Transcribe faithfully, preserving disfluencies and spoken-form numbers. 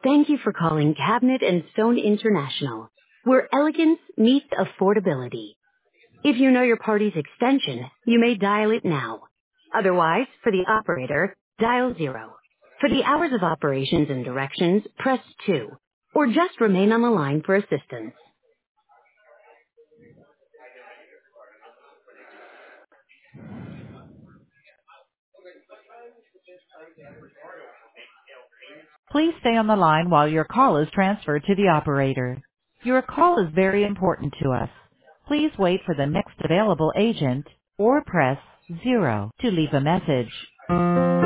Thank you for calling Cabinet and Stone International, where elegance meets affordability. If you know your party's extension, you may dial it now. Otherwise, for the operator, dial zero. For the hours of operations and directions, press two. Or just remain on the line for assistance. Please stay on the line while your call is transferred to the operator. Your call is very important to us. Please wait for the next available agent or press zero to leave a message.